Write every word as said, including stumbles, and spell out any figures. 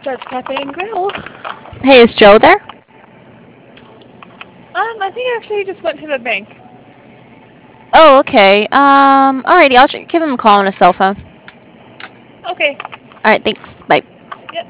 Starts Cafe and Grill. Hey, is Joe there? Um, I think actually he just went to the bank. Oh, okay. Um, alrighty, I'll give him a call on his cell phone. Okay. Alright, thanks. Bye.